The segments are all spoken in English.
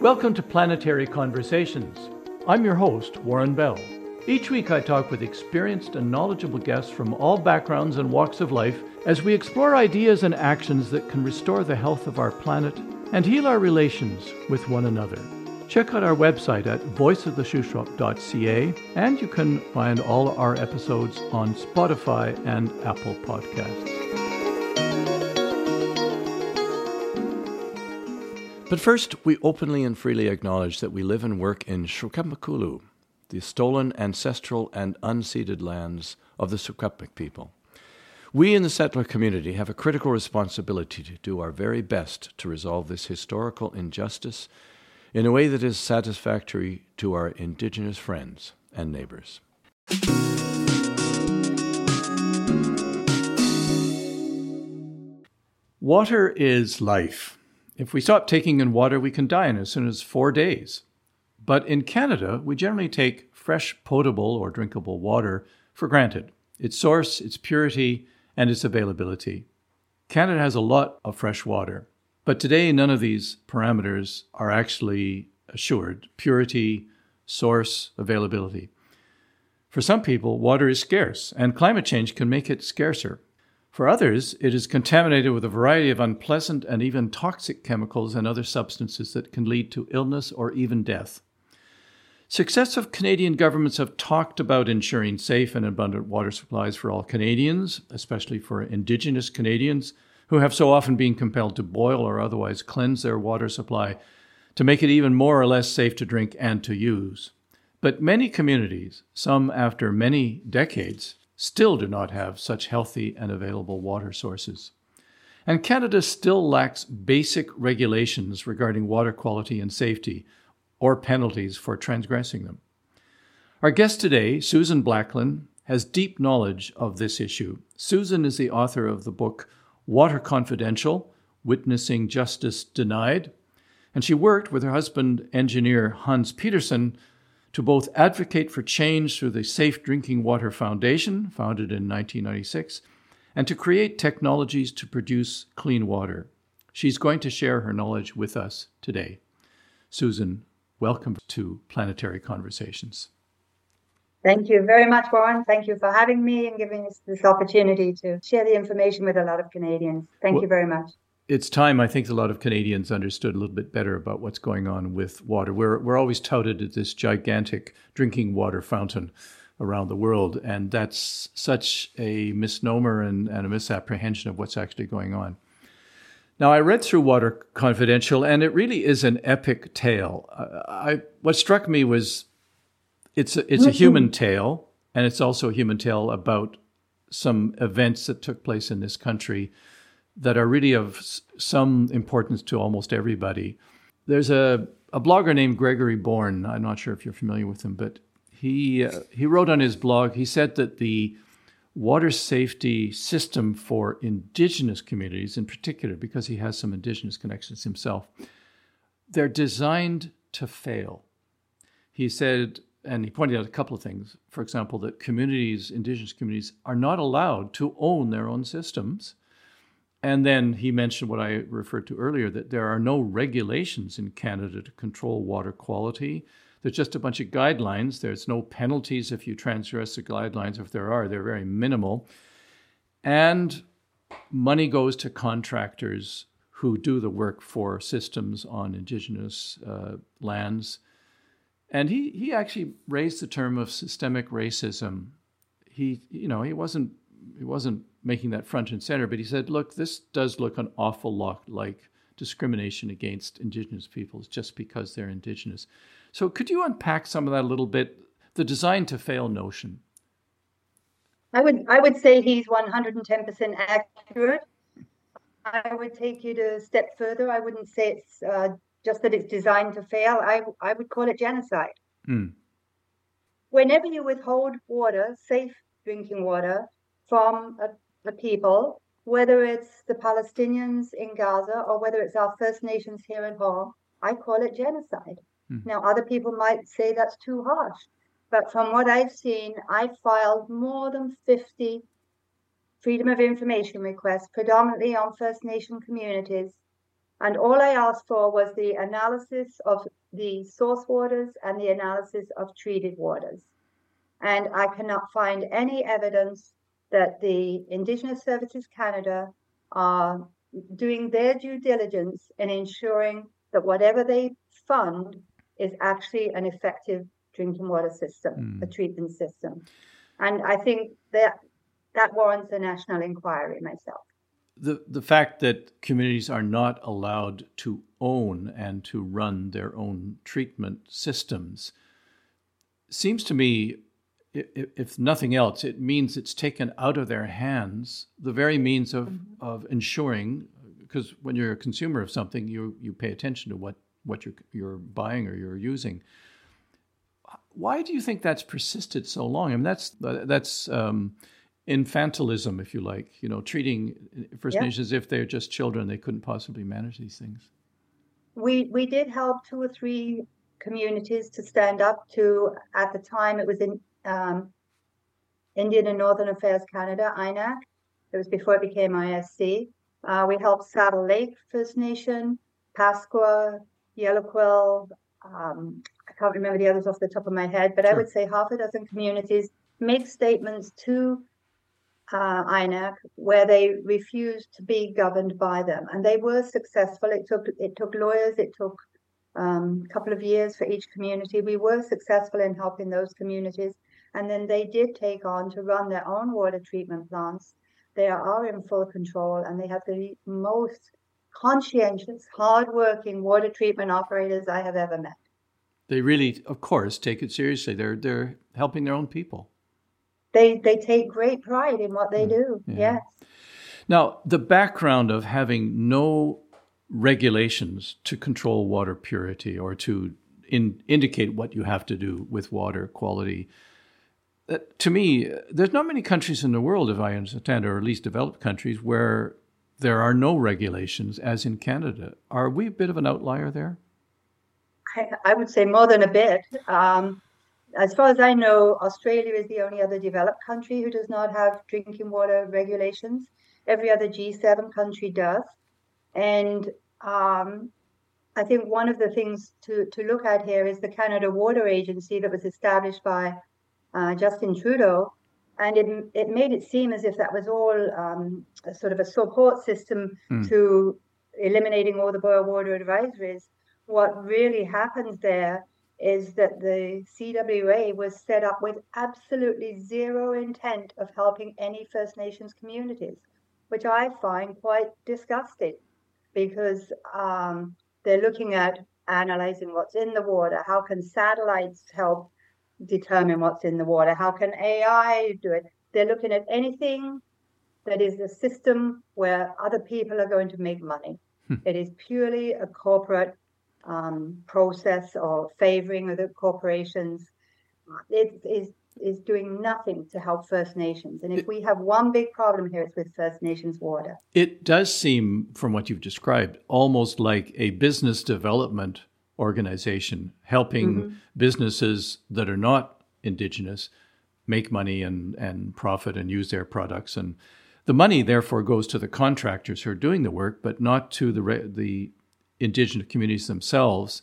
Welcome to Planetary Conversations. I'm your host, Warren Bell. Each week I talk with experienced and knowledgeable guests from all backgrounds and walks of life as we explore ideas and actions that can restore the health of our planet and heal our relations with one another. Check out our website at voiceoftheshuswap.ca, and you can find all our episodes on Spotify and Apple Podcasts. But first, we openly and freely acknowledge that we live and work in Secwepemcúlecw, the stolen ancestral and unceded lands of the Secwepemc people. We in the settler community have a critical responsibility to do our very best to resolve this historical injustice in a way that is satisfactory to our Indigenous friends and neighbors. Water is life. If we stop taking in water, we can die in as soon as 4 days. But in Canada, we generally take fresh, potable or drinkable water for granted. Its source, its purity, and its availability. Canada has a lot of fresh water, but today none of these parameters are actually assured: purity, source, availability. For some people, water is scarce, and climate change can make it scarcer. For others, it is contaminated with a variety of unpleasant and even toxic chemicals and other substances that can lead to illness or even death. Successive Canadian governments have talked about ensuring safe and abundant water supplies for all Canadians, especially for Indigenous Canadians, who have so often been compelled to boil or otherwise cleanse their water supply to make it even more or less safe to drink and to use. But many communities, some after many decades, still do not have such healthy and available water sources. And Canada still lacks basic regulations regarding water quality and safety, or penalties for transgressing them. Our guest today, Susan Blacklin, has deep knowledge of this issue. Susan is the author of the book Water Confidential: Witnessing Justice Denied, and she worked with her husband, engineer Hans Petersen, to both advocate for change through the Safe Drinking Water Foundation, founded in 1996, and to create technologies to produce clean water. She's going to share her knowledge with us today. Susan, welcome to Planetary Conversations. Thank you very much, Warren. Thank you for having me and giving us this opportunity to share the information with a lot of Canadians. Thank you very much. It's time, I think, a lot of Canadians understood a little bit better about what's going on with water. We're always touted as this gigantic drinking water fountain around the world, and that's such a misnomer and a misapprehension of what's actually going on. Now, I read through Water Confidential, and it really is an epic tale. What struck me was it's a human tale, and it's also a human tale about some events that took place in this country that are really of some importance to almost everybody. There's a blogger named Gregory Bourne. I'm not sure if you're familiar with him, but he wrote on his blog, he said that the water safety system for Indigenous communities in particular, because he has some Indigenous connections himself, they're designed to fail. He said, and he pointed out a couple of things. For example, that Indigenous communities are not allowed to own their own systems. And then he mentioned what I referred to earlier, that there are no regulations in Canada to control water quality. There's just a bunch of guidelines. There's no penalties if you transgress the guidelines. If there are, they're very minimal. And money goes to contractors who do the work for systems on Indigenous lands. And he actually raised the term of systemic racism. He wasn't making that front and center, but he said, look, this does look an awful lot like discrimination against Indigenous peoples just because they're Indigenous. So could you unpack some of that a little bit, the design to fail notion? I would say he's 110% accurate. I would take you to a step further. I wouldn't say it's just that it's designed to fail. I would call it genocide. Whenever you withhold water, safe drinking water, from the people, whether it's the Palestinians in Gaza or whether it's our First Nations here at home, I call it genocide. Now, other people might say that's too harsh, but from what I've seen, I've filed more than 50 Freedom of Information requests, predominantly on First Nation communities, And all I asked for was the analysis of the source waters and the analysis of treated waters. And I cannot find any evidence that the Indigenous Services Canada are doing their due diligence in ensuring that whatever they fund is actually an effective drinking water system, a treatment system. And I think that warrants a national inquiry myself. The fact that communities are not allowed to own and to run their own treatment systems seems to me, if nothing else, it means it's taken out of their hands the very means of ensuring, because when you're a consumer of something, you pay attention to what you're buying or you're using. Why do you think that's persisted so long? I mean, that's infantilism, if you like, treating First Nations as if they're just children. They couldn't possibly manage these things. We did help 2 or 3 communities to stand up to, at the time it was in Indian and Northern Affairs Canada, INAC. It was before it became ISC. We helped Saddle Lake First Nation, Pasqua, Yellow Quill. I can't remember the others off the top of my head, but sure. I would say half a dozen communities make statements to INAC where they refused to be governed by them, and they were successful. It took lawyers. It took a couple of years for each community. We were successful in helping those communities, and then they did take on to run their own water treatment plants. They are in full control, and they have the most conscientious, hardworking water treatment operators I have ever met. They really, of course, take it seriously. They're helping their own people. They take great pride in what they do. Yeah. Yes. Now, the background of having no regulations to control water purity or to indicate what you have to do with water quality, to me, there's not many countries in the world, if I understand, or at least developed countries, where there are no regulations, as in Canada. Are we a bit of an outlier there? I would say more than a bit. As far as I know, Australia is the only other developed country who does not have drinking water regulations. Every other G7 country does. And I think one of the things to look at here is the Canada Water Agency that was established by Justin Trudeau. And it made it seem as if that was all sort of a support system to eliminating all the boil water advisories. What really happens there is that the CWA was set up with absolutely zero intent of helping any First Nations communities, which I find quite disgusting, because they're looking at analyzing what's in the water. How can satellites help determine what's in the water? How can AI do it? They're looking at anything that is a system where other people are going to make money. It is purely a corporate process or favoring of the corporations. It is doing nothing to help First Nations. And if we have one big problem here, it's with First Nations water. It does seem, from what you've described, almost like a business development organization helping businesses that are not Indigenous make money and profit and use their products. And the money, therefore, goes to the contractors who are doing the work, but not to the Indigenous communities themselves.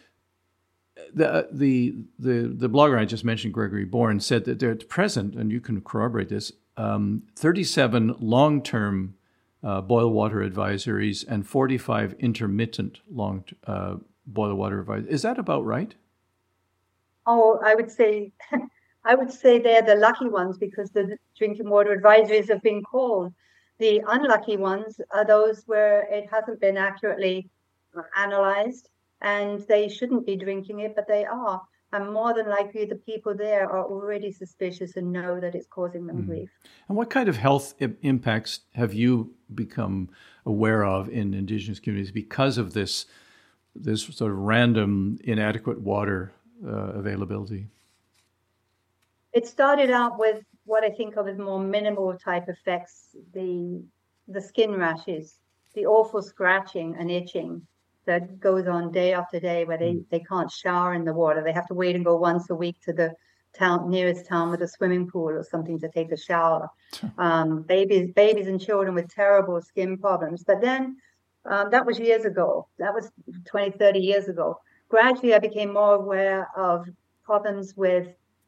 The blogger I just mentioned, Gregory Bourne, said that they're at present, and you can corroborate this, 37 long-term boil water advisories and 45 intermittent boil water advisories. Is that about right? Oh, I would say they're the lucky ones, because the drinking water advisories have been called. The unlucky ones are those where it hasn't been accurately analyzed, and they shouldn't be drinking it, but they are. And more than likely, the people there are already suspicious and know that it's causing them grief. And what kind of health impacts have you become aware of in Indigenous communities because of this sort of random, inadequate water availability? It started out with what I think of as more minimal type effects: the skin rashes, the awful scratching and itching that goes on day after day, where they can't shower in the water. They have to wait and go once a week to the nearest town with a swimming pool or something to take a shower. Babies and children with terrible skin problems. But then That was years ago. That was 20, 30 years ago. Gradually, I became more aware of problems with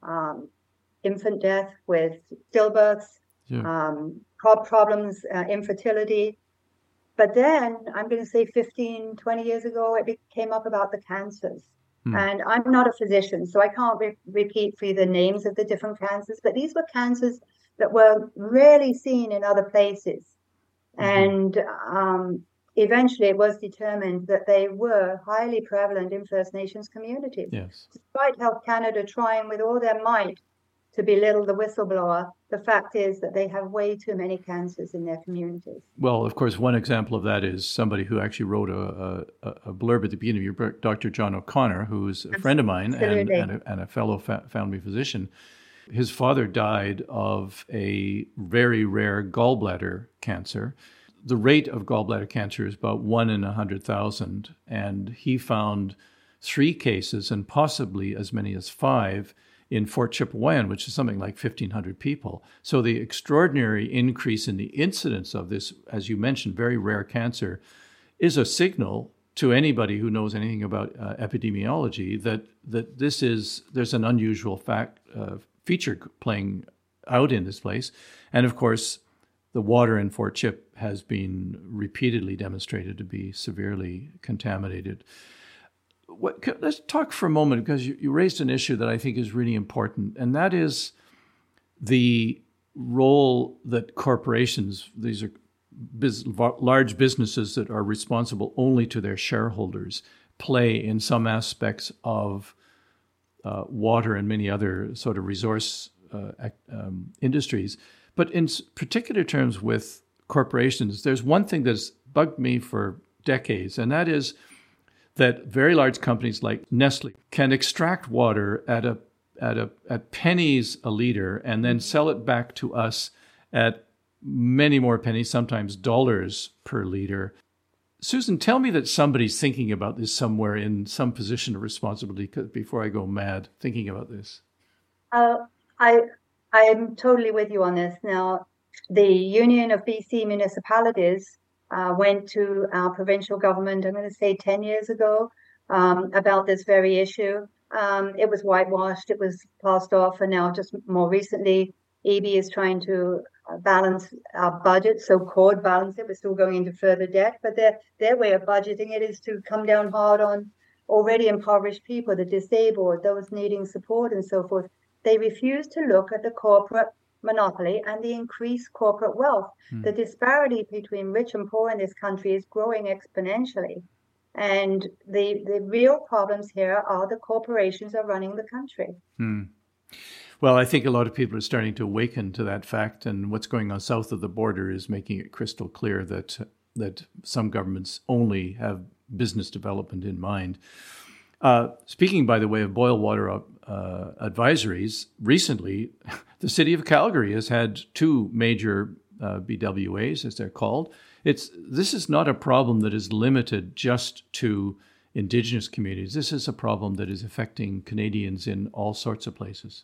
infant death, with stillbirths, Yeah. problems, infertility. But then I'm going to say 15, 20 years ago, it came up about the cancers. Hmm. And I'm not a physician, so I can't repeat for you the names of the different cancers, but these were cancers that were rarely seen in other places. Hmm. And eventually it was determined that they were highly prevalent in First Nations communities. Yes. Despite Health Canada trying with all their might to belittle the whistleblower, the fact is that they have way too many cancers in their communities. Well, of course, one example of that is somebody who actually wrote a blurb at the beginning of your book, Dr. John O'Connor, who's a friend of mine Absolutely. and a fellow family physician. His father died of a very rare gallbladder cancer. The rate of gallbladder cancer is about 1 in 100,000, and he found 3 cases and possibly as many as 5 in Fort Chipewyan, which is something like 1,500 people. So the extraordinary increase in the incidence of this, as you mentioned, very rare cancer, is a signal to anybody who knows anything about epidemiology that there's an unusual feature playing out in this place. And of course, the water in Fort Chip has been repeatedly demonstrated to be severely contaminated. Let's talk for a moment, because you raised an issue that I think is really important, and that is the role that corporations, these are large businesses that are responsible only to their shareholders, play in some aspects of water and many other sort of resource industries. But in particular terms with corporations, there's one thing that's bugged me for decades, and that is that very large companies like Nestle can extract water at pennies a liter and then sell it back to us at many more pennies, sometimes dollars per liter. Susan, tell me that somebody's thinking about this somewhere in some position of responsibility before I go mad thinking about this. I'm totally with you on this. Now, the Union of BC Municipalities went to our provincial government, I'm going to say 10 years ago, about this very issue. It was whitewashed, it was passed off, and now just more recently, EB is trying to balance our budget, so-called balance it. We're still going into further debt, but their way of budgeting it is to come down hard on already impoverished people, the disabled, those needing support and so forth. They refuse to look at the corporate monopoly and the increased corporate wealth. The disparity between rich and poor in this country is growing exponentially. And the real problems here are the corporations are running the country. Well, I think a lot of people are starting to awaken to that fact, and what's going on south of the border is making it crystal clear that some governments only have business development in mind. Speaking, by the way, of boil water advisories, recently the city of Calgary has had 2 major BWAs, as they're called. This is not a problem that is limited just to Indigenous communities. This is a problem that is affecting Canadians in all sorts of places.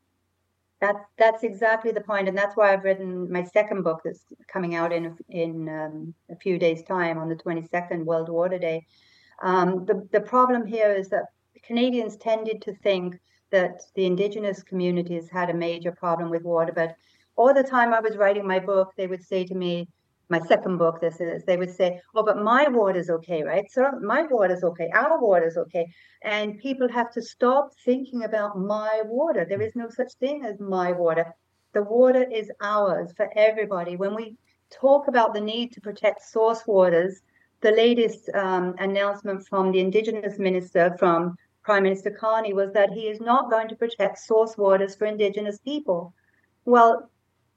That's exactly the point, and that's why I've written my second book that's coming out in a few days' time on the 22nd, World Water Day. The problem here is that Canadians tended to think that the Indigenous communities had a major problem with water, but all the time I was writing my book, they would say to me, my second book, they would say, oh, but my water's okay, right? So my water's okay, our water's okay. And people have to stop thinking about my water. There is no such thing as my water. The water is ours for everybody. When we talk about the need to protect source waters, the latest announcement from the Indigenous minister, from Prime Minister Carney, was that he is not going to protect source waters for Indigenous people. Well,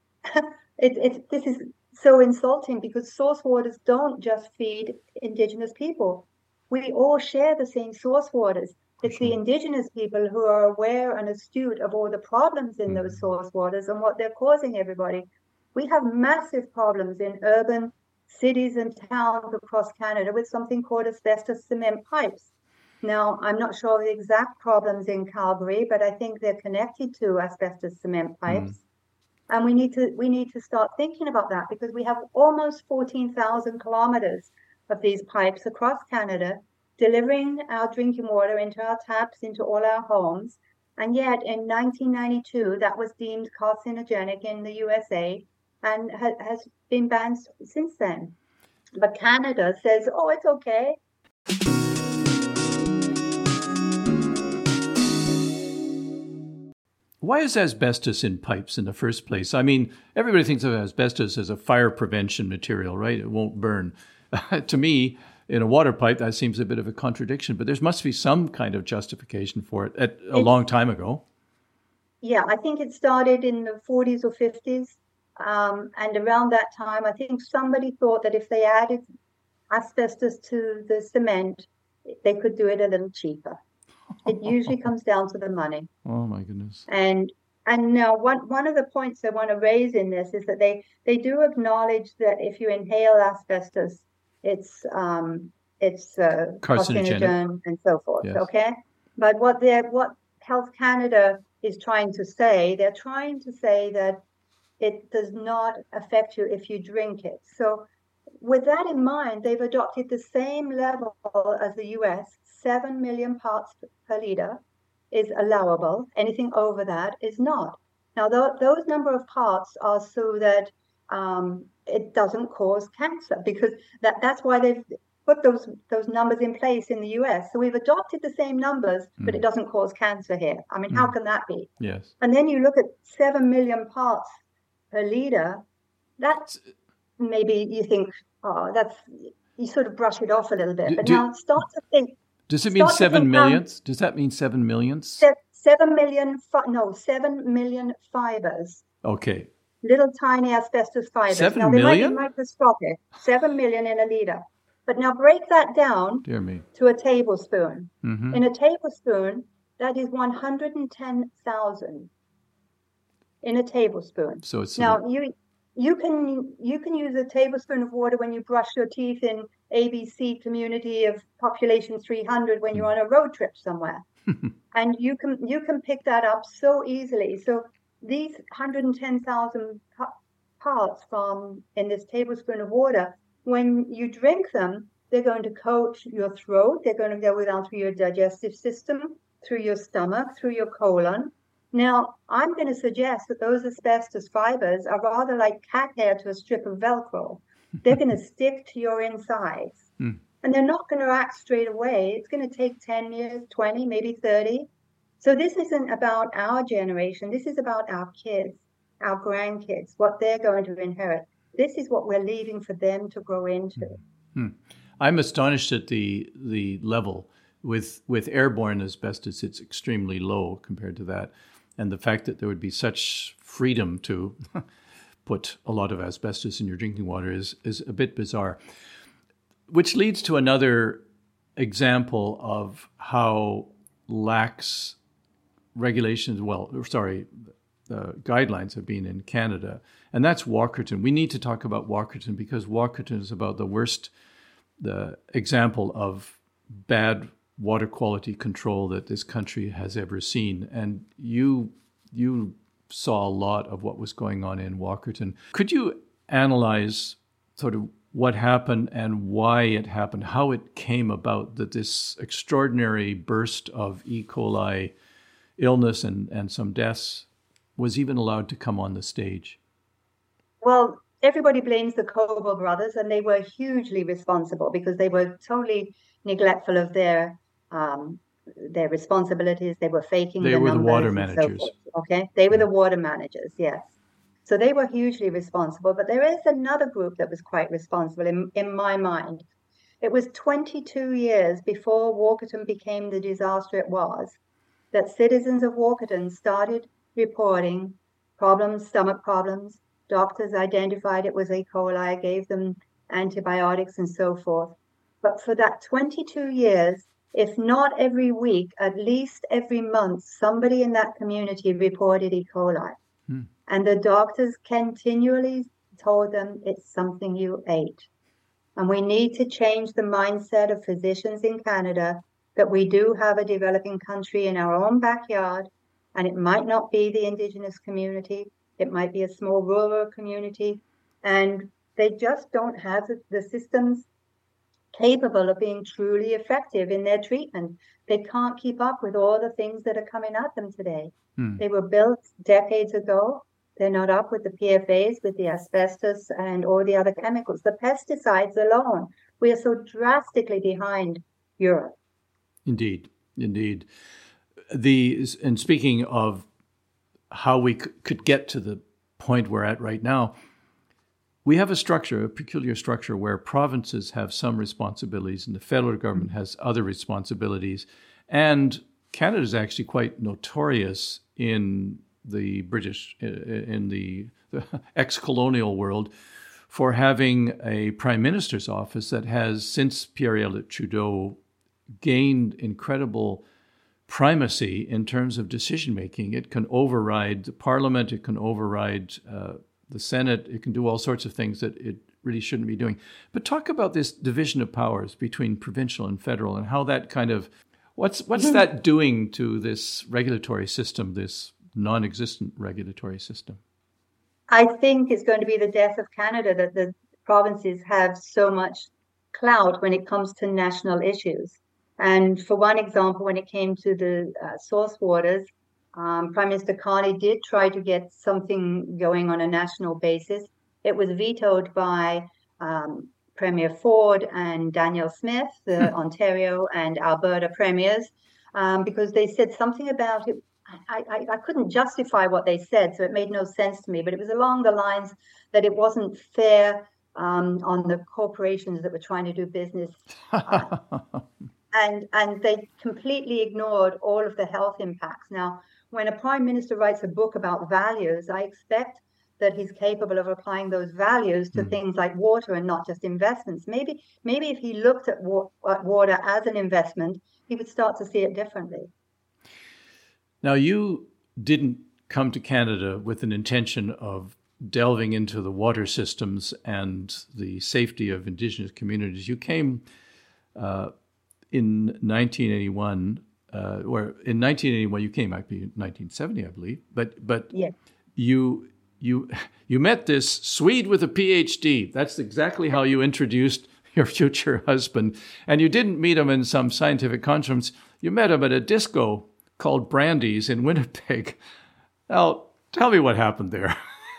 this is so insulting, because source waters don't just feed Indigenous people. We all share the same source waters. It's the Indigenous people who are aware and astute of all the problems in those source waters and what they're causing everybody. We have massive problems in urban cities and towns across Canada with something called asbestos cement pipes. Now, I'm not sure of the exact problems in Calgary, but I think they're connected to asbestos cement pipes. And we need to start thinking about that, because we have almost 14,000 kilometers of these pipes across Canada, delivering our drinking water into our taps, into all our homes. And yet in 1992, that was deemed carcinogenic in the USA and has been banned since then. But Canada says, oh, it's okay. Why is asbestos in pipes in the first place? I mean, everybody thinks of asbestos as a fire prevention material, right? It won't burn. To me, in a water pipe, that seems a bit of a contradiction, but there must be some kind of justification for it a long time ago. Yeah, I think it started in the 40s or 50s. And around that time, I think somebody thought that if they added asbestos to the cement, they could do it a little cheaper. It usually comes down to the money. Oh my goodness. And now one of the points I want to raise in this is that they do acknowledge that if you inhale asbestos, it's carcinogen and so forth. Yes. Okay, but what Health Canada is trying to say, they're trying to say that it does not affect you if you drink it. So with that in mind, they've adopted the same level as the US. 7 million parts per liter is allowable. Anything over that is not. Now, those number of parts are so that it doesn't cause cancer, because that's why they've put those numbers in place in the US. So we've adopted the same numbers, but it doesn't cause cancer here. I mean, how can that be? Yes. And then you look at 7 million parts per liter. That's maybe you think, oh, you sort of brush it off a little bit. But now start to think. Does it mean 7 millionths? Does that mean 7 millionths? 7 million, 7 million fibers. Okay. Little tiny asbestos fibers. 7 now, million? They might be microscopic. 7 million in a liter. But now break that down to a tablespoon. Mm-hmm. In a tablespoon, that is 110,000 in a tablespoon. So it's now you can use a tablespoon of water when you brush your teeth in ABC community of population 300 when you're on a road trip somewhere. And you can pick that up so easily. So these 110,000 parts in this tablespoon of water, when you drink them, they're going to coat your throat. They're going to go down through your digestive system, through your stomach, through your colon. Now, I'm going to suggest that those asbestos fibers are rather like cat hair to a strip of Velcro. They're going to stick to your insides. And they're not going to act straight away. It's going to take 10 years, 20, maybe 30. So this isn't about our generation. This is about our kids, our grandkids, what they're going to inherit. This is what we're leaving for them to grow into. I'm astonished at the level. With airborne asbestos, it's extremely low compared to that. And the fact that there would be such freedom to put a lot of asbestos in your drinking water is a bit bizarre. Which leads to another example of how lax guidelines have been in Canada. And that's Walkerton. We need to talk about Walkerton because Walkerton is about the example of bad water quality control that this country has ever seen. And you saw a lot of what was going on in Walkerton. Could you analyze sort of what happened and why it happened, how it came about that this extraordinary burst of E. coli illness and some deaths was even allowed to come on the stage? Well, everybody blames the Cobo brothers, and they were hugely responsible because they were totally neglectful of their responsibilities. They were faking the numbers. They were the water managers. Okay, they were the water managers, yes. So they were hugely responsible. But there is another group that was quite responsible in my mind. It was 22 years before Walkerton became the disaster it was that citizens of Walkerton started reporting problems, stomach problems. Doctors identified it was E. coli, gave them antibiotics and so forth. But for that 22 years, if not every week, at least every month, somebody in that community reported E. coli. And the doctors continually told them it's something you ate. And we need to change the mindset of physicians in Canada that we do have a developing country in our own backyard, and it might not be the Indigenous community. It might be a small rural community, and they just don't have the systems capable of being truly effective in their treatment. They can't keep up with all the things that are coming at them today. They were built decades ago. They're not up with the PFAS, with the asbestos and all the other chemicals. The pesticides alone, we are so drastically behind Europe. Indeed, indeed. And speaking of how we could get to the point we're at right now, we have a peculiar structure where provinces have some responsibilities and the federal government has other responsibilities. And Canada is actually quite notorious in the ex-colonial world for having a prime minister's office that has, since Pierre-Elliott Trudeau, gained incredible primacy in terms of decision-making. It can override the parliament, it can override the Senate, it can do all sorts of things that it really shouldn't be doing. But talk about this division of powers between provincial and federal and how that kind of, what's that doing to this regulatory system, this non-existent regulatory system? I think it's going to be the death of Canada that the provinces have so much clout when it comes to national issues. And for one example, when it came to the source waters, Prime Minister Carney did try to get something going on a national basis. It was vetoed by Premier Ford and Danielle Smith, the Ontario and Alberta premiers, because they said something about it. I couldn't justify what they said, so it made no sense to me. But it was along the lines that it wasn't fair on the corporations that were trying to do business. And they completely ignored all of the health impacts. Now, when a prime minister writes a book about values, I expect that he's capable of applying those values to things like water and not just investments. Maybe if he looked at water as an investment, he would start to see it differently. Now, you didn't come to Canada with an intention of delving into the water systems and the safety of Indigenous communities. You came in 1981, or in 1981 you came, might be 1970, I believe. But yes. you met this Swede with a PhD. That's exactly how you introduced your future husband. And you didn't meet him in some scientific conference. You met him at a disco called Brandy's in Winnipeg. Now, tell me what happened there.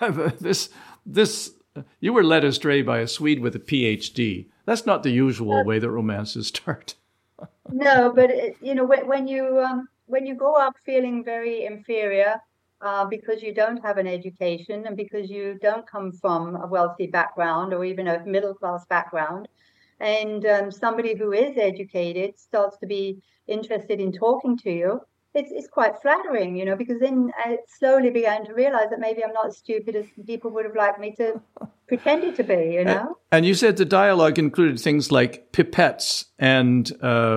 You were led astray by a Swede with a PhD. That's not the usual way that romances start. No, but when you go up feeling very inferior because you don't have an education and because you don't come from a wealthy background or even a middle class background, and somebody who is educated starts to be interested in talking to you, it's quite flattering, because then I slowly began to realize that maybe I'm not as stupid as people would have liked me to pretend to be, And you said the dialogue included things like pipettes and,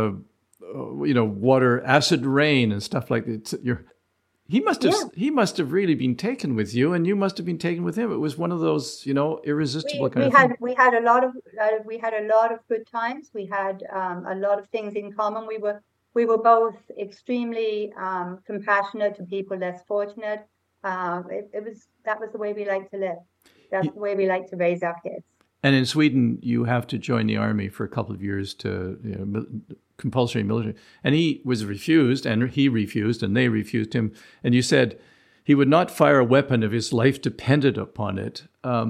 water, acid rain and stuff like that. He must have really been taken with you, and you must have been taken with him. It was one of those, irresistible kind of things. We had a lot of good times. We had a lot of things in common. We were both extremely compassionate to people less fortunate. That was the way we like to live. That's the way we like to raise our kids. And in Sweden, you have to join the army for a couple of years to compulsory military. And he was refused, and he refused, and they refused him. And you said he would not fire a weapon if his life depended upon it.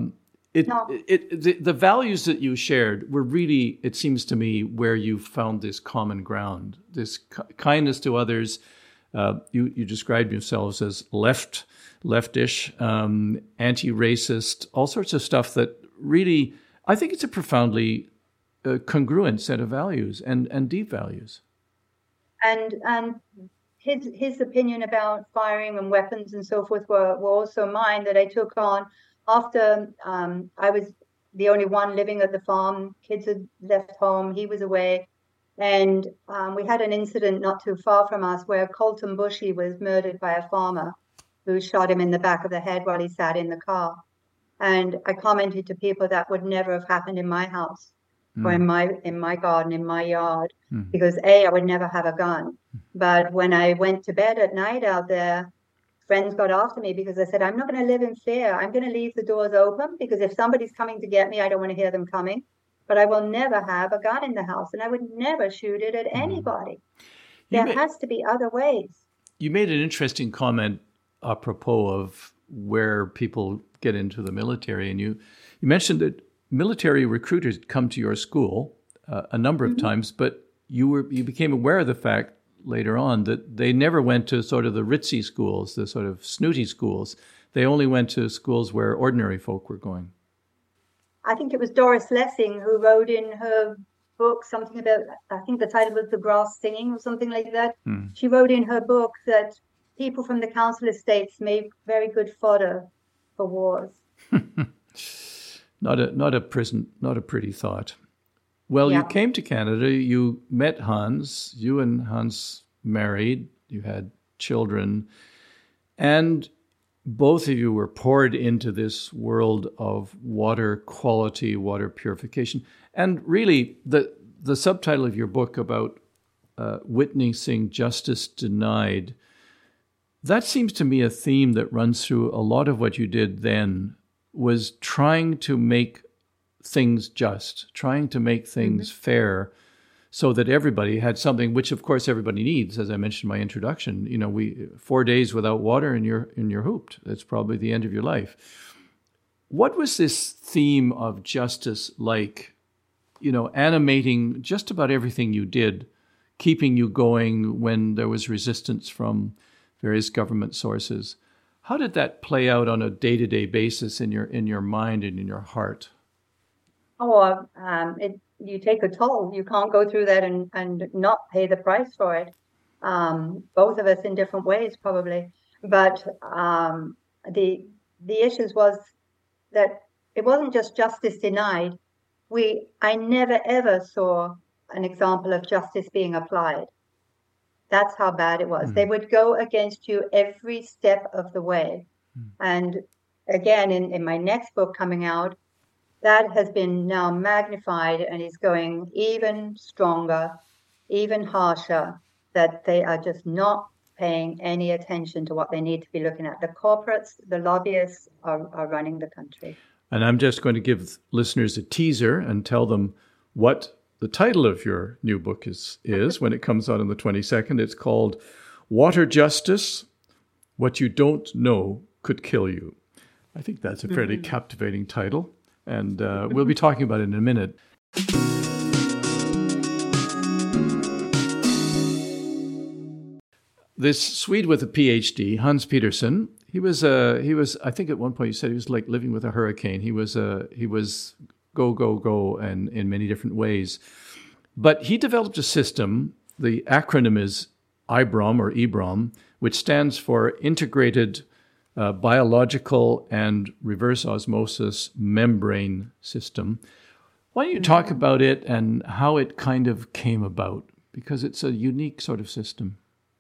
The values that you shared were really, it seems to me, where you found this common ground, this kindness to others. You described yourselves as leftish, anti-racist, all sorts of stuff that really, I think it's a profoundly congruent set of values and deep values. And his opinion about firing and weapons and so forth were also mine, that I took on after I was the only one living at the farm. Kids had left home, he was away. And we had an incident not too far from us where Colton Bushy was murdered by a farmer who shot him in the back of the head while he sat in the car. And I commented to people that would never have happened in my house or in my garden, in my yard, because I would never have a gun. But when I went to bed at night out there, friends got after me because I said, I'm not going to live in fear. I'm going to leave the doors open because if somebody's coming to get me, I don't want to hear them coming. but I will never have a gun in the house, and I would never shoot it at anybody. There has to be other ways. You made an interesting comment apropos of where people get into the military, and you mentioned that military recruiters come to your school a number of times, but you became aware of the fact later on that they never went to sort of the ritzy schools, the sort of snooty schools. They only went to schools where ordinary folk were going. I think it was Doris Lessing who wrote in her book something about, I think the title was The Grass Singing or something like that. She wrote in her book that people from the Council Estates made very good fodder for wars. Not a pretty thought. Well, you came to Canada, you met Hans, you and Hans married, you had children, and both of you were poured into this world of water quality, water purification. And really, the subtitle of your book about witnessing justice denied, that seems to me a theme that runs through a lot of what you did then, was trying to make things just, trying to make things fair, so that everybody had something, which of course everybody needs. As I mentioned in my introduction, 4 days without water and you're hooped. That's probably the end of your life. What was this theme of justice like, animating just about everything you did, keeping you going when there was resistance from various government sources? How did that play out on a day-to-day basis in your mind and in your heart? Oh, you take a toll. You can't go through that and not pay the price for it. Both of us in different ways, probably. But the issues was that it wasn't just justice denied. I never ever saw an example of justice being applied. That's how bad it was. They would go against you every step of the way. And again, in my next book coming out, that has been now magnified and is going even stronger, even harsher, that they are just not paying any attention to what they need to be looking at. The corporates, the lobbyists are running the country. And I'm just going to give listeners a teaser and tell them what the title of your new book is when it comes out on the 22nd. It's called Water Justice, What You Don't Know Could Kill You. I think that's a fairly captivating title. And we'll be talking about it in a minute. This Swede with a PhD, Hans Petersen, he was I think at one point you said he was like living with a hurricane. He was go, and in many different ways. But he developed a system, the acronym is IBROM or EBROM, which stands for Integrated Biological and Reverse Osmosis Membrane System. Why don't you talk about it and how it kind of came about? Because it's a unique sort of system.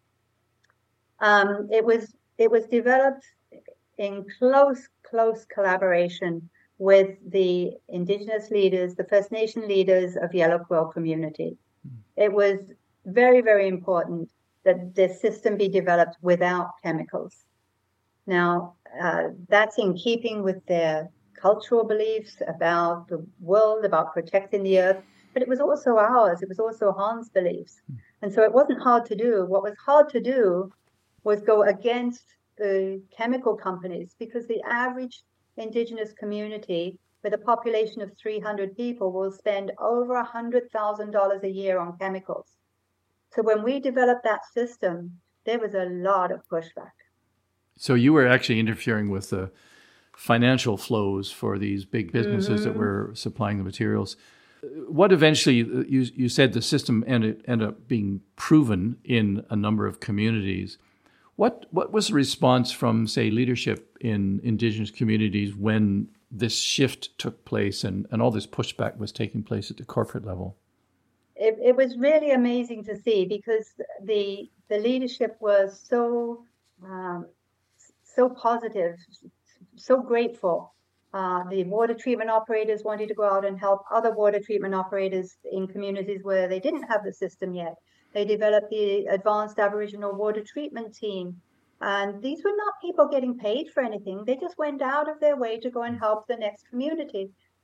It was developed in close collaboration with the Indigenous leaders, the First Nation leaders of Yellow Quill community. It was very, very important that this system be developed without chemicals. Now, that's in keeping with their cultural beliefs about the world, about protecting the earth, but it was also ours. It was also Hans' beliefs. And so it wasn't hard to do. What was hard to do was go against the chemical companies, because the average Indigenous community with a population of 300 people will spend over $100,000 a year on chemicals. So when we developed that system, there was a lot of pushback. So you were actually interfering with the financial flows for these big businesses that were supplying the materials. What eventually, you said the system ended up being proven in a number of communities. What was the response from, say, leadership in Indigenous communities when this shift took place and all this pushback was taking place at the corporate level? It was really amazing to see, because the leadership was so positive, so grateful. The water treatment operators wanted to go out and help other water treatment operators in communities where they didn't have the system yet. They developed the Advanced Aboriginal Water Treatment Team. And these were not people getting paid for anything. They just went out of their way to go and help the next community.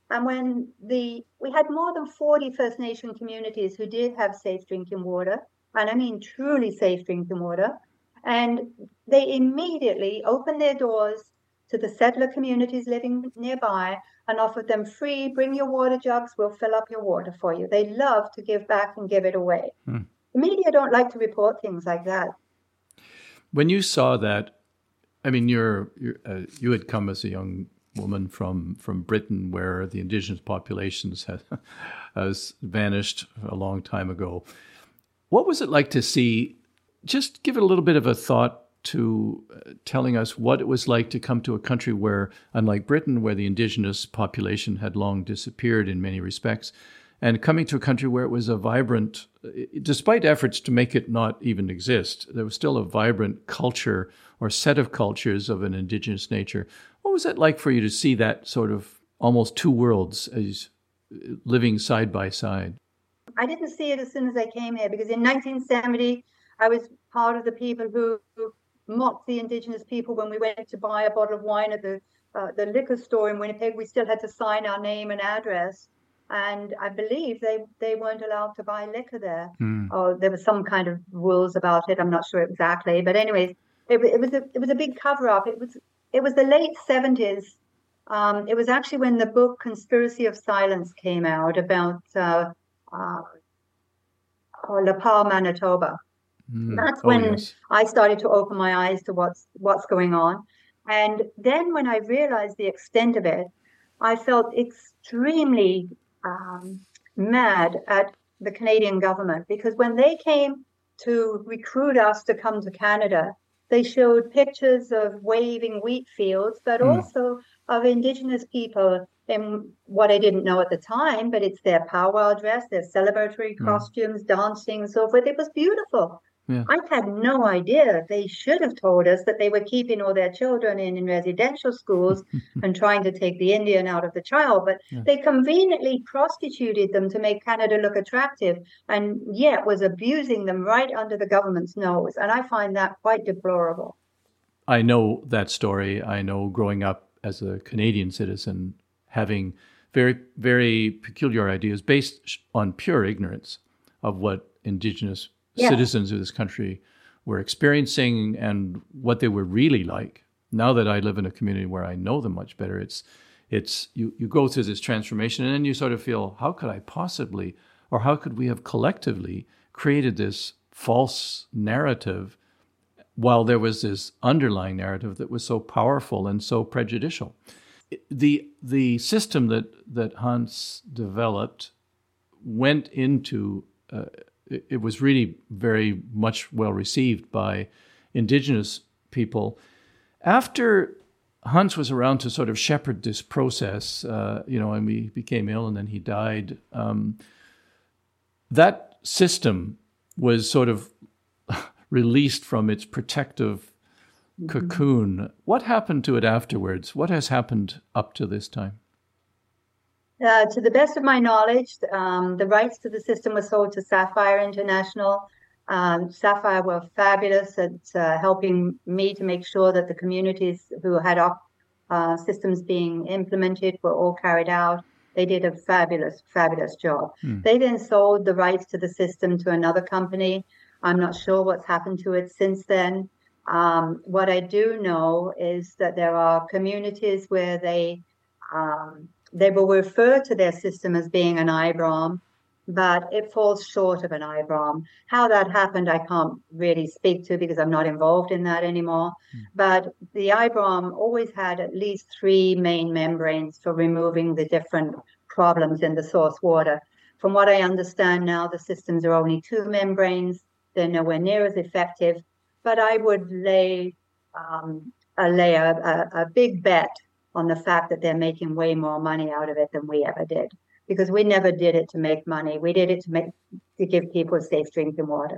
And we had more than 40 First Nation communities who did have safe drinking water, and I mean truly safe drinking water. And they immediately opened their doors to the settler communities living nearby and offered them free, bring your water jugs, we'll fill up your water for you. They love to give back and give it away. The media don't like to report things like that. When you saw that, I mean, you had come as a young woman from Britain, where the indigenous populations has vanished a long time ago. What was it like to see? Just give it a little bit of a thought to telling us what it was like to come to a country where, unlike Britain, where the indigenous population had long disappeared in many respects, and coming to a country where it was a vibrant, despite efforts to make it not even exist, there was still a vibrant culture or set of cultures of an indigenous nature. What was it like for you to see that sort of almost two worlds as living side by side? I didn't see it as soon as I came here, because in 1970, I was part of the people who mocked the indigenous people when we went to buy a bottle of wine at the liquor store in Winnipeg. We still had to sign our name and address. And I believe they weren't allowed to buy liquor there. Or there was some kind of rules about it. I'm not sure exactly. But anyways, it was a big cover-up. It was the late 70s. It was actually when the book Conspiracy of Silence came out about La Pau, Manitoba. That's when I started to open my eyes to what's going on. And then when I realized the extent of it, I felt extremely mad at the Canadian government, because when they came to recruit us to come to Canada, they showed pictures of waving wheat fields, but also of Indigenous people in what I didn't know at the time, but it's their powwow dress, their celebratory costumes, dancing, and so forth. It was beautiful. Yeah. I had no idea. They should have told us that they were keeping all their children in residential schools and trying to take the Indian out of the child. But they conveniently prostituted them to make Canada look attractive, and yet was abusing them right under the government's nose. And I find that quite deplorable. I know that story. I know growing up as a Canadian citizen, having very, very peculiar ideas based on pure ignorance of what Indigenous citizens of this country were experiencing and what they were really like. Now that I live in a community where I know them much better, it's you go through this transformation, and then you sort of feel, how could I possibly, or how could we have collectively created this false narrative while there was this underlying narrative that was so powerful and so prejudicial? The system that Hans developed went into it was really very much well received by Indigenous people. After Hans was around to sort of shepherd this process, and we became ill, and then he died, that system was sort of released from its protective cocoon. What happened to it afterwards? What has happened up to this time? To the best of my knowledge, the rights to the system were sold to Sapphire International. Sapphire were fabulous at helping me to make sure that the communities who had systems being implemented were all carried out. They did a fabulous, fabulous job. They then sold the rights to the system to another company. I'm not sure what's happened to it since then. What I do know is that there are communities where they will refer to their system as being an IBROM, but it falls short of an IBROM. How that happened, I can't really speak to, because I'm not involved in that anymore. But the IBROM always had at least 3 main membranes for removing the different problems in the source water. From what I understand now, the systems are only 2 membranes. They're nowhere near as effective. But I would lay a big bet on the fact that they're making way more money out of it than we ever did, because we never did it to make money. We did it to give people safe drinking water.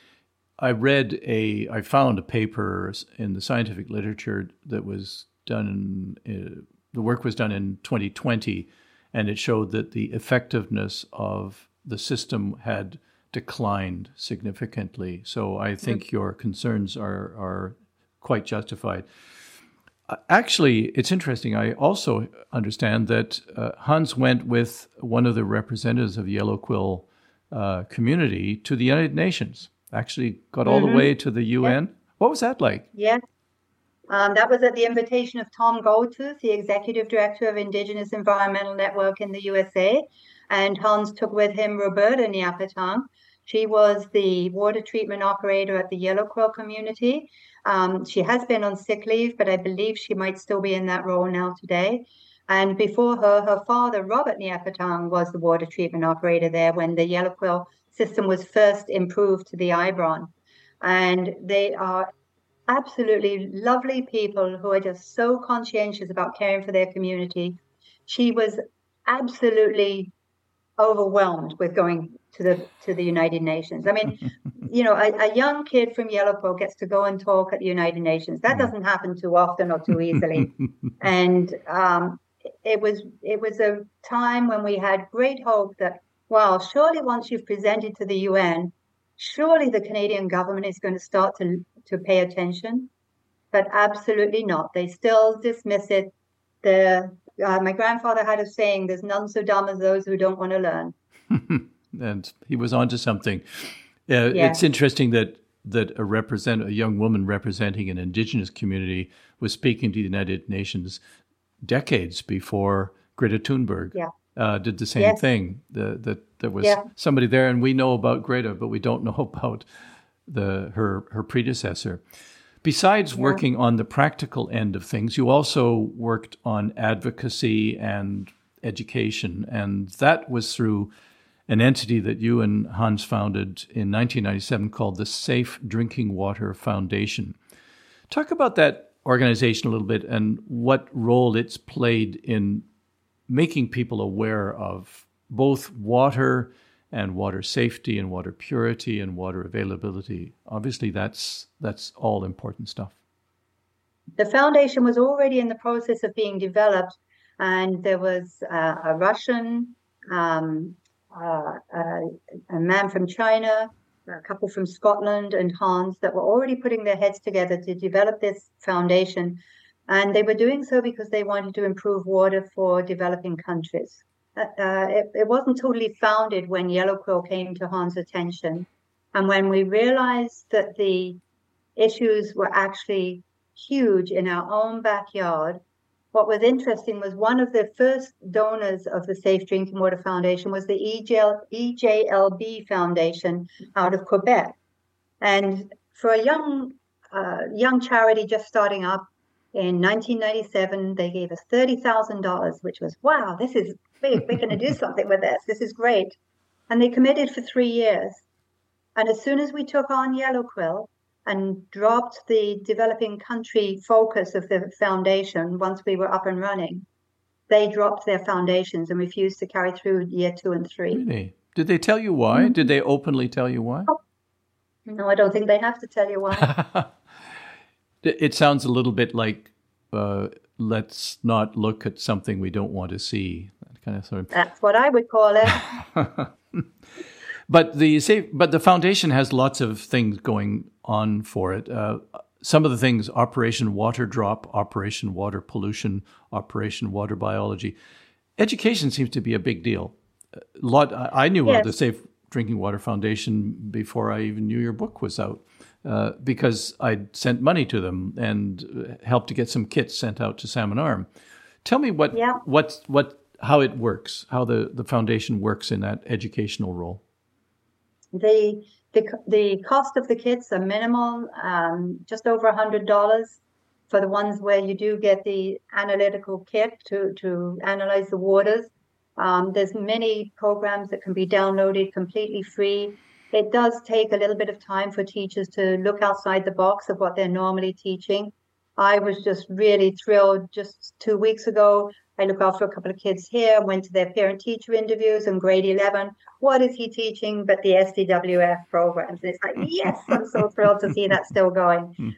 I found a paper in the scientific literature that was done the work was done in 2020, and it showed that the effectiveness of the system had declined significantly. So I think your concerns are quite justified. Actually, it's interesting. I also understand that Hans went with one of the representatives of the yellow quill community to the United Nations. Actually got all the way to the UN. Yeah. What was that like? Yeah. That was at the invitation of Tom Goldtooth, the Executive Director of Indigenous Environmental Network in the USA. And Hans took with him Roberta Niapatang. She was the water treatment operator at the Yellow Quill community. She has been on sick leave, but I believe she might still be in that role now today. And before her, her father, Robert Niapatang, was the water treatment operator there when the Yellow Quill system was first improved to the IBRON. And they are absolutely lovely people who are just so conscientious about caring for their community. She was absolutely overwhelmed with going to the United Nations. I mean, you know, a young kid from Yellow Quill gets to go and talk at the United Nations. That doesn't happen too often or too easily. And it was a time when we had great hope that, well, surely once you've presented to the UN, surely the Canadian government is going to start to pay attention. But absolutely not. They still dismiss it. My grandfather had a saying, there's none so dumb as those who don't want to learn. And he was onto something. It's interesting that a young woman representing an Indigenous community was speaking to the United Nations decades before Greta Thunberg did the same thing. That there was somebody there, and we know about Greta, but we don't know about her predecessor. Besides working on the practical end of things, you also worked on advocacy and education, and that was through an entity that you and Hans founded in 1997 called the Safe Drinking Water Foundation. Talk about that organization a little bit and what role it's played in making people aware of both water and water safety and water purity and water availability. Obviously, that's all important stuff. The foundation was already in the process of being developed, and there was a Russian, a man from China, a couple from Scotland, and Hans that were already putting their heads together to develop this foundation. And they were doing so because they wanted to improve water for developing countries. It wasn't totally founded when Yellow Quill came to Hans' attention. And when we realized that the issues were actually huge in our own backyard, what was interesting was one of the first donors of the Safe Drinking Water Foundation was the EJLB Foundation out of Quebec. And for a young charity just starting up in 1997, they gave us $30,000, which was, wow, this is big. We're going to do something with this. This is great. And they committed for 3 years. And as soon as we took on Yellow Quill and dropped the developing country focus of the foundation, once we were up and running, they dropped their foundations and refused to carry through year 2 and 3. Really? Did they tell you why? Mm-hmm. Did they openly tell you why? Oh, no, I don't think they have to tell you why. It sounds a little bit like, let's not look at something we don't want to see. That kind of sort of. That's what I would call it. But the foundation has lots of things going on for it. Some of the things: Operation Water Drop, Operation Water Pollution, Operation Water Biology. Education seems to be a big deal. I knew of the Safe Drinking Water Foundation before I even knew your book was out, because I'd sent money to them and helped to get some kits sent out to Salmon Arm. Tell me how it works, how the foundation works in that educational role. The cost of the kits are minimal, just over $100 for the ones where you do get the analytical kit to analyze the waters. There's many programs that can be downloaded completely free. It does take a little bit of time for teachers to look outside the box of what they're normally teaching. I was just really thrilled. Just 2 weeks ago, I look after a couple of kids here, went to their parent-teacher interviews in grade 11. What is he teaching but the SDWF programs? And it's like, yes, I'm so thrilled to see that still going.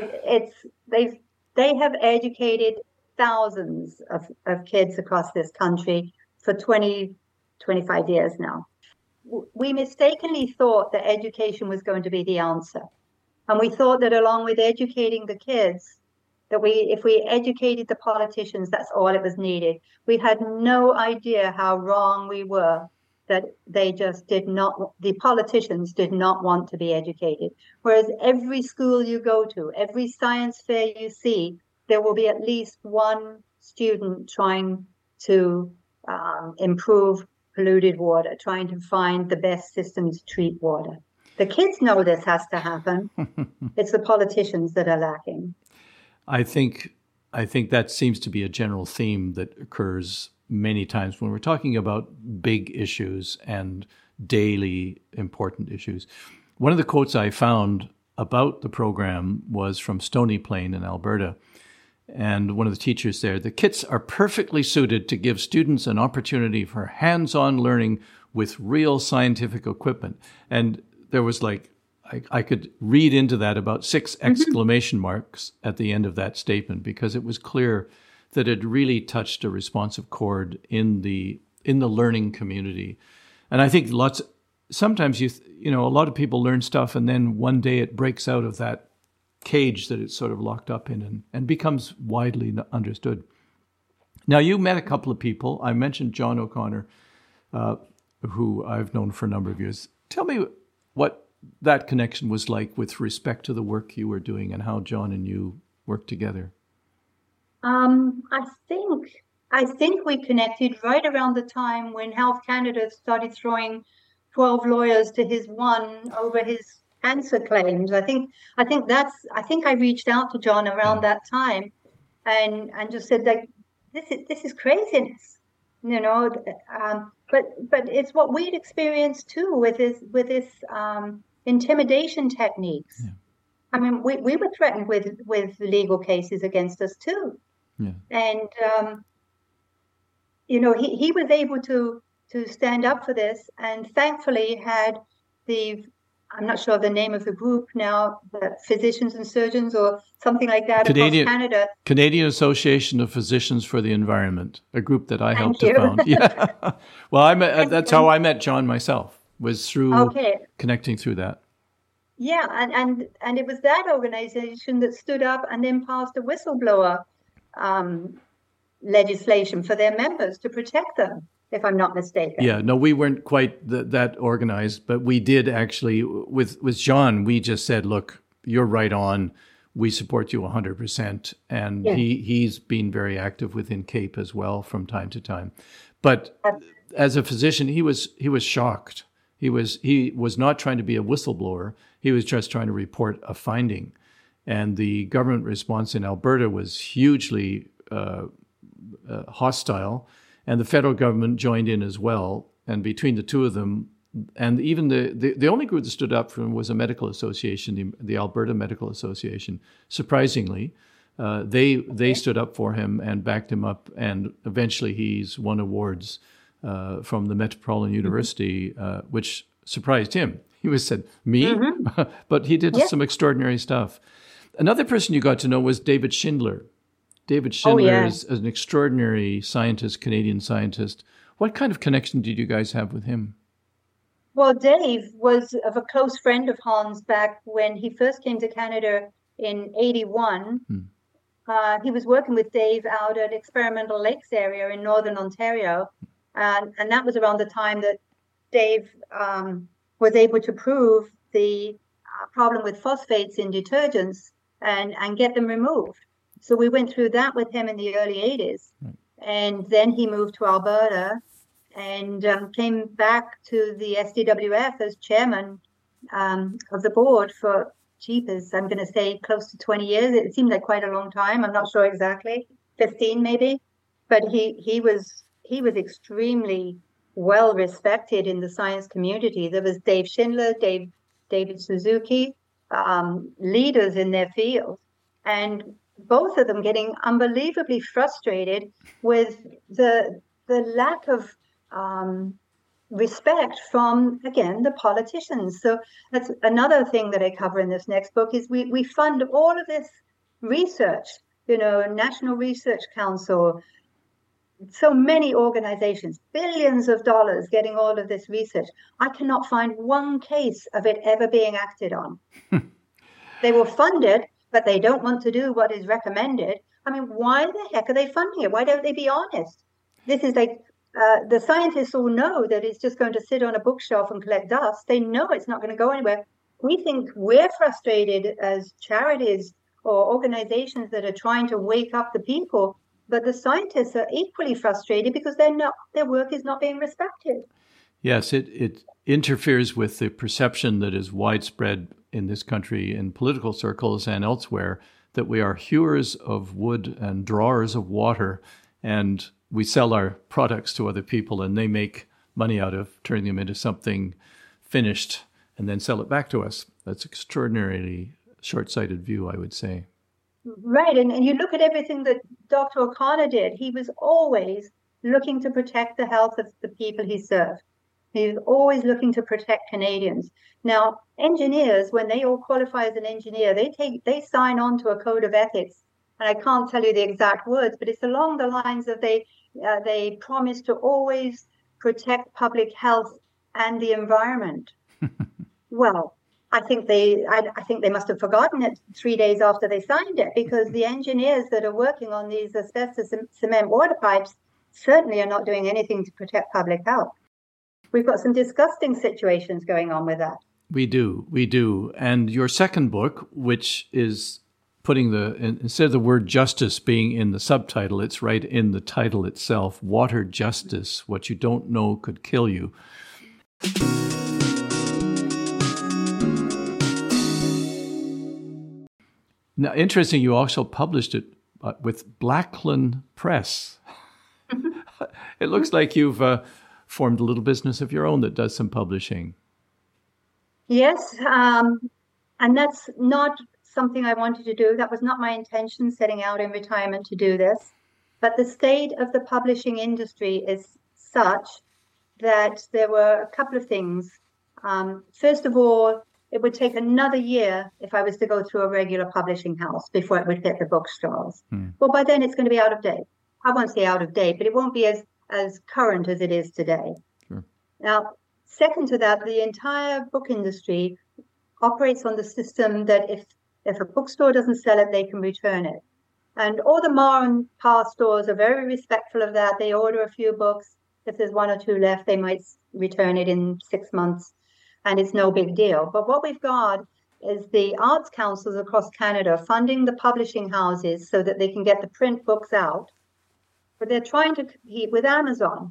They have educated thousands of kids across this country for 25 years now. We mistakenly thought that education was going to be the answer. And we thought that along with educating the kids, that if we educated the politicians, that's all it was needed. We had no idea how wrong we were, that they just the politicians did not want to be educated. Whereas every school you go to, every science fair you see, there will be at least one student trying to improve polluted water, trying to find the best systems to treat water. The kids know this has to happen. It's the politicians that are lacking. I think that seems to be a general theme that occurs many times when we're talking about big issues and daily important issues. One of the quotes I found about the program was from Stony Plain in Alberta. And one of the teachers there, the kits are perfectly suited to give students an opportunity for hands-on learning with real scientific equipment. And there was I could read into that about 6 exclamation marks at the end of that statement, because it was clear that it really touched a responsive chord in the learning community. And I think sometimes a lot of people learn stuff and then one day it breaks out of that cage that it's sort of locked up in and becomes widely understood. Now, you met a couple of people. I mentioned John O'Connor, who I've known for a number of years. Tell me what that connection was like with respect to the work you were doing and how John and you worked together. I think we connected right around the time when Health Canada started throwing 12 lawyers to his one over his cancer claims. I think I reached out to John around that time and just said, like, this is craziness, but it's what we'd experienced too with this intimidation techniques. Yeah. I mean, we were threatened with legal cases against us too. Yeah. And he was able to stand up for this, and thankfully had I'm not sure of the name of the group now, the Physicians and Surgeons or something like that across Canada. Canadian Association of Physicians for the Environment, a group that I helped to found. Yeah. Well, that's how I met John myself, was through connecting through that. Yeah, and it was that organization that stood up and then passed a whistleblower legislation for their members to protect them, if I'm not mistaken. Yeah, no, we weren't quite that organized, but we did actually, with John, we just said, look, you're right on. We support you 100%. And he's been very active within CAPE as well from time to time. But as a physician, he was shocked. He was not trying to be a whistleblower. He was just trying to report a finding. And the government response in Alberta was hugely hostile. And the federal government joined in as well. And between the two of them, and even the only group that stood up for him was a medical association, the Alberta Medical Association. Surprisingly, they stood up for him and backed him up. And eventually he's won awards from the Metropolitan University, which surprised him. He said, me? Mm-hmm. But he did some extraordinary stuff. Another person you got to know was David Schindler. David Schindler is an extraordinary scientist, Canadian scientist. What kind of connection did you guys have with him? Well, Dave was a close friend of Hans back when he first came to Canada in 1981. He was working with Dave out at Experimental Lakes area in Northern Ontario. And that was around the time that Dave was able to prove the problem with phosphates in detergents and get them removed. So we went through that with him in the early 80s. Right. And then he moved to Alberta and came back to the SDWF as chairman of the board for, I'm going to say close to 20 years. It seemed like quite a long time. I'm not sure exactly, 15 maybe. But he was extremely well respected in the science community. There was Dave Schindler, David Suzuki, leaders in their field, and both of them getting unbelievably frustrated with the lack of respect from, again, the politicians. So that's another thing that I cover in this next book is we fund all of this research, National Research Council, so many organizations, billions of dollars getting all of this research. I cannot find one case of it ever being acted on. They will fund it, but they don't want to do what is recommended. I mean, why the heck are they funding it? Why don't they be honest? This is like the scientists all know that it's just going to sit on a bookshelf and collect dust. They know it's not going to go anywhere. We think we're frustrated as charities or organizations that are trying to wake up the people, but the scientists are equally frustrated because their work is not being respected. Yes, it interferes with the perception that is widespread in this country in political circles and elsewhere that we are hewers of wood and drawers of water, and we sell our products to other people and they make money out of turning them into something finished and then sell it back to us. That's extraordinarily short-sighted view, I would say. Right, and you look at everything that Dr. O'Connor did. He was always looking to protect the health of the people he served. He was always looking to protect Canadians. Now, engineers, when they all qualify as an engineer, they sign on to a code of ethics. And I can't tell you the exact words, but it's along the lines of they promise to always protect public health and the environment. Well, I think they must have forgotten it 3 days after they signed it, because the engineers that are working on these asbestos cement water pipes certainly are not doing anything to protect public health. We've got some disgusting situations going on with that. We do. And your second book, which is putting instead of the word justice being in the subtitle, it's right in the title itself, Water Justice, What You Don't Know Could Kill You. Now, interesting, you also published it with Blackland Press. It looks like you've formed a little business of your own that does some publishing. Yes, and that's not something I wanted to do. That was not my intention setting out in retirement to do this. But the state of the publishing industry is such that there were a couple of things. First of all, it would take another year if I was to go through a regular publishing house before it would hit the bookstores. Well, by then it's going to be out of date. I won't say out of date, but it won't be as current as it is today. Sure. Now, second to that, the entire book industry operates on the system that if a bookstore doesn't sell it, they can return it. And all the Ma and Pa stores are very respectful of that. They order a few books. If there's one or two left, they might return it in 6 months, and it's no big deal. But what we've got is the arts councils across Canada funding the publishing houses so that they can get the print books out. But they're trying to compete with Amazon.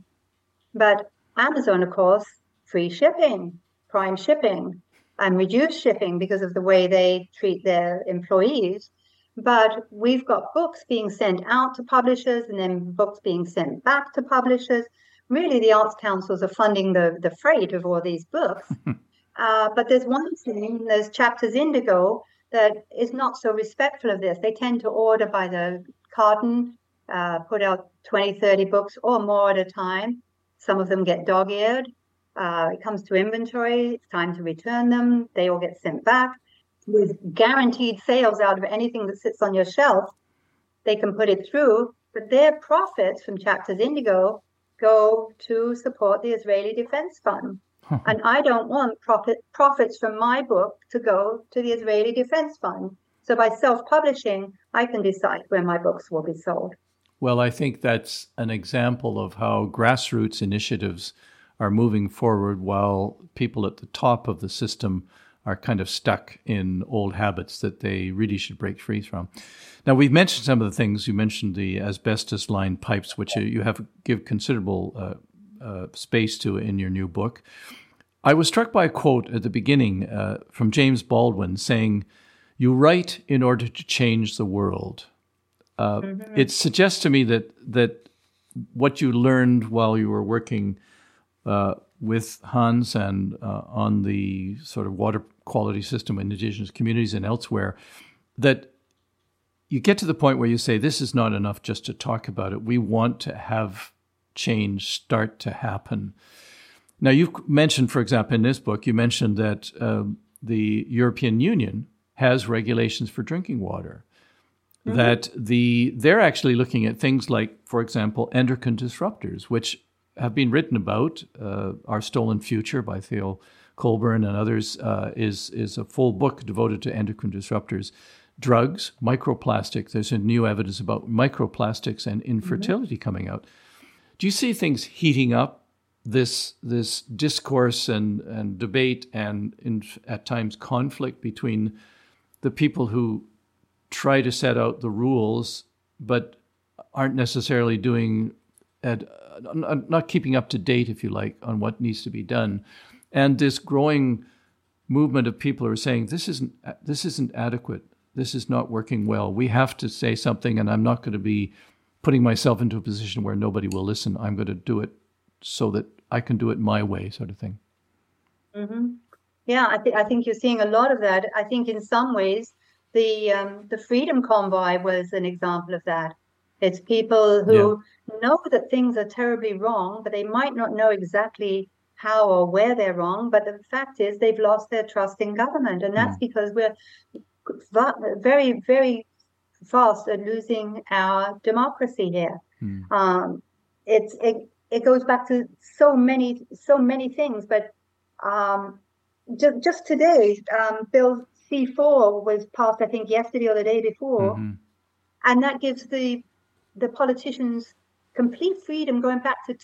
But Amazon, of course, free shipping, prime shipping, and reduced shipping because of the way they treat their employees. But we've got books being sent out to publishers and then books being sent back to publishers. Really, the arts councils are funding the freight of all these books. But there's one thing, there's Chapters Indigo, that is not so respectful of this. They tend to order by the carton, put out 20, 30 books or more at a time. Some of them get dog-eared. It comes to inventory. It's time to return them. They all get sent back. With guaranteed sales out of anything that sits on your shelf, they can put it through. But their profits from Chapters Indigo go to support the Israeli Defense Fund. And I don't want profits from my book to go to the Israeli Defense Fund. So by self-publishing, I can decide where my books will be sold. Well, I think that's an example of how grassroots initiatives are moving forward while people at the top of the system are kind of stuck in old habits that they really should break free from. Now, we've mentioned some of the things. You mentioned the asbestos-lined pipes, which you have give considerable space to in your new book. I was struck by a quote at the beginning from James Baldwin saying, "You write in order to change the world." It suggests to me that what you learned while you were working with Hans and on the sort of water quality system in Indigenous communities and elsewhere, that you get to the point where you say, this is not enough just to talk about it. We want to have change start to happen. Now, you've mentioned, for example, in this book, you mentioned that the European Union has regulations for drinking water. That they're actually looking at things like, for example, endocrine disruptors, which have been written about. Our Stolen Future by Theo Colburn and others is a full book devoted to endocrine disruptors. drugs, microplastics. There's a new evidence about microplastics and infertility coming out. Do you see things heating up, this discourse and debate and at times conflict between the people who try to set out the rules but aren't necessarily not keeping up to date, if you like, on what needs to be done, and this growing movement of people who are saying this isn't adequate, this is not working well, we have to say something, and I'm not going to be putting myself into a position where nobody will listen. I'm going to do it so that I can do it my way, sort of thing. Mm-hmm. Yeah, I think you're seeing a lot of that. I think in some ways the Freedom Convoy was an example of that. It's people who know that things are terribly wrong, but they might not know exactly how or where they're wrong. But the fact is they've lost their trust in government. And that's because we're very, very fast at losing our democracy here. It goes back to so many things. But just today, Bill C4 was passed, I think, yesterday or the day before. And that gives the politicians complete freedom going back to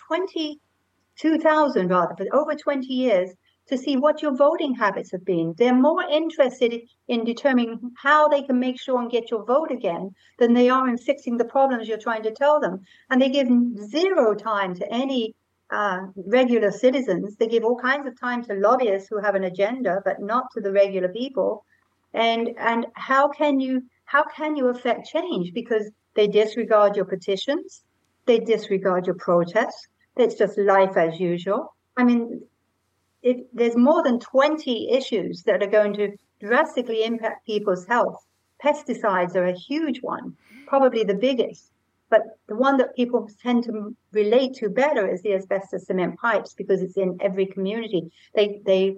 2000, rather, for over 20 years, to see what your voting habits have been. They're more interested in determining how they can make sure and get your vote again than they are in fixing the problems you're trying to tell them. And they give zero time to any regular citizens. They give all kinds of time to lobbyists who have an agenda, but not to the regular people. And how can you affect change? Because they disregard your petitions, they disregard your protests. It's just life as usual. I mean, there's more than 20 issues that are going to drastically impact people's health. Pesticides are a huge one, probably the biggest. But the one that people tend to relate to better is the asbestos cement pipes, because it's in every community. They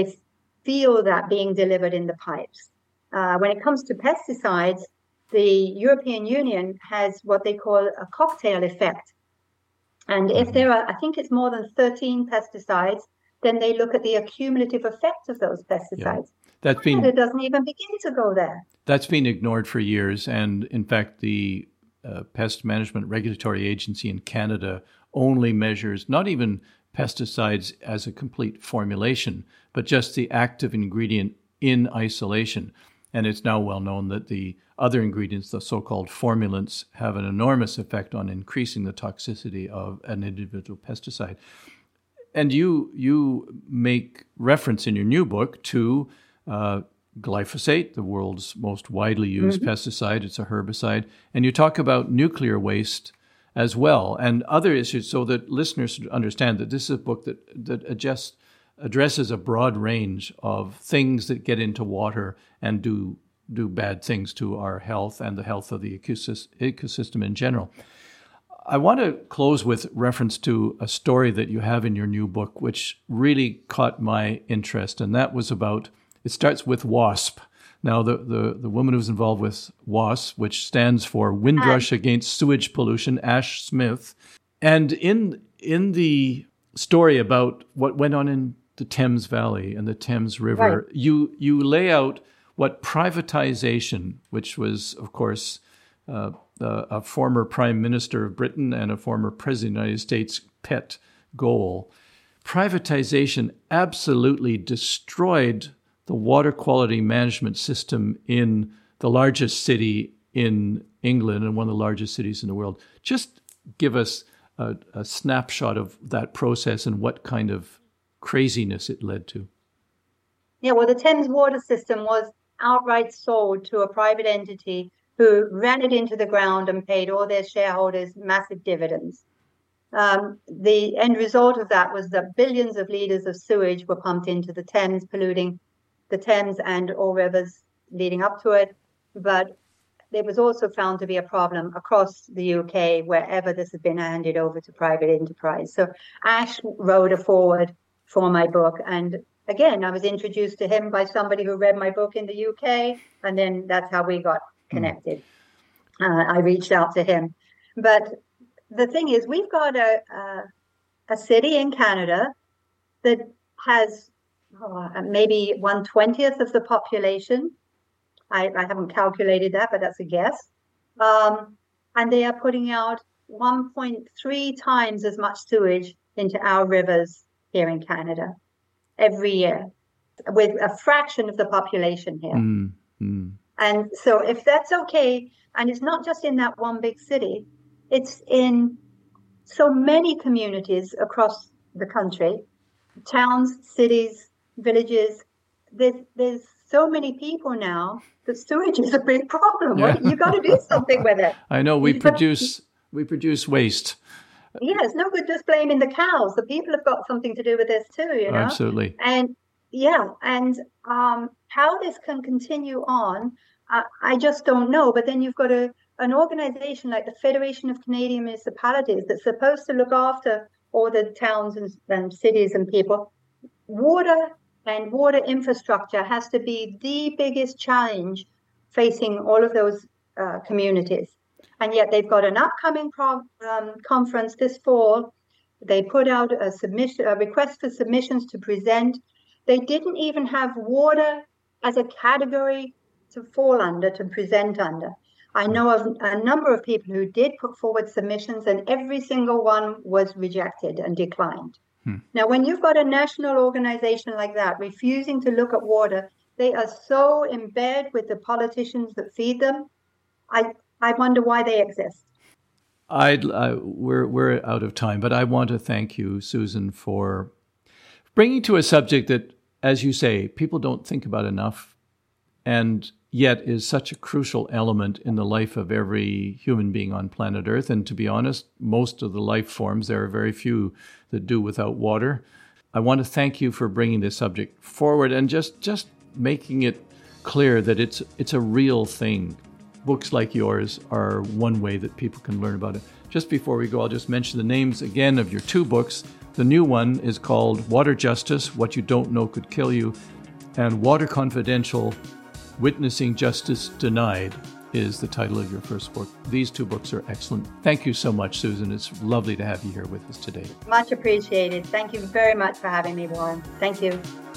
feel that being delivered in the pipes. When it comes to pesticides, the European Union has what they call a cocktail effect. And if there are, I think it's more than 13 pesticides, then they look at the accumulative effect of those pesticides. Canada doesn't even begin to go there. That's been ignored for years. And in fact, the Pest Management Regulatory Agency in Canada only measures not even pesticides as a complete formulation, but just the active ingredient in isolation. And it's now well known that the other ingredients, the so-called formulants, have an enormous effect on increasing the toxicity of an individual pesticide. And you make reference in your new book to glyphosate, the world's most widely used pesticide. It's a herbicide. And you talk about nuclear waste as well and other issues, so that listeners understand that this is a book that addresses a broad range of things that get into water and do bad things to our health and the health of the ecosystem in general. I want to close with reference to a story that you have in your new book, which really caught my interest, and that was about, it starts with WASP. Now, the woman who's involved with WASP, which stands for Windrush Against Sewage Pollution, Ash Smith. And in the story about what went on in the Thames Valley and the Thames River, you lay out what privatization, which was, of course, a former Prime Minister of Britain and a former President of the United States' pet goal. Privatization absolutely destroyed the water quality management system in the largest city in England and one of the largest cities in the world. Just give us a snapshot of that process and what kind of craziness it led to. Yeah, well, the Thames water system was outright sold to a private entity who ran it into the ground and paid all their shareholders massive dividends. The end result of that was that billions of litres of sewage were pumped into the Thames, polluting the Thames and all rivers leading up to it. But it was also found to be a problem across the UK wherever this had been handed over to private enterprise. So Ash wrote a foreword for my book. And again, I was introduced to him by somebody who read my book in the UK. And then that's how we got connected. I reached out to him. But the thing is, we've got a city in Canada that has maybe 1/20th of the population. I haven't calculated that, but that's a guess. And they are putting out 1.3 times as much sewage into our rivers here in Canada every year, with a fraction of the population here. And so if that's okay, and it's not just in that one big city, it's in so many communities across the country, towns, cities, villages. There's so many people now that sewage is a big problem. Yeah. You got to do something with it. I know we produce waste. Yeah, it's no good just blaming the cows. The people have got something to do with this too, you know. Absolutely. And how this can continue on, I just don't know. But then you've got an organization like the Federation of Canadian Municipalities that's supposed to look after all the towns and cities and people. Water and water infrastructure has to be the biggest challenge facing all of those communities. And yet they've got an upcoming conference this fall. They put out a request for submissions to present. They didn't even have water as a category to fall under, to present under. I know of a number of people who did put forward submissions, and every single one was rejected and declined. Now, when you've got a national organization like that refusing to look at water, they are so in bed with the politicians that feed them. I wonder why they exist. We're out of time, but I want to thank you, Susan, for bringing to a subject that, as you say, people don't think about enough, and yet is such a crucial element in the life of every human being on planet Earth. And to be honest, most of the life forms, there are very few that do without water. I want to thank you for bringing this subject forward and just making it clear that it's a real thing. Books like yours are one way that people can learn about it. Just before we go, I'll just mention the names again of your two books. The new one is called Water Justice, What You Don't Know Could Kill You, and Water Confidential, Witnessing Justice Denied is the title of your first book. These two books are excellent. Thank you so much, Susan. It's lovely to have you here with us today. Much appreciated. Thank you very much for having me, Warren. Thank you.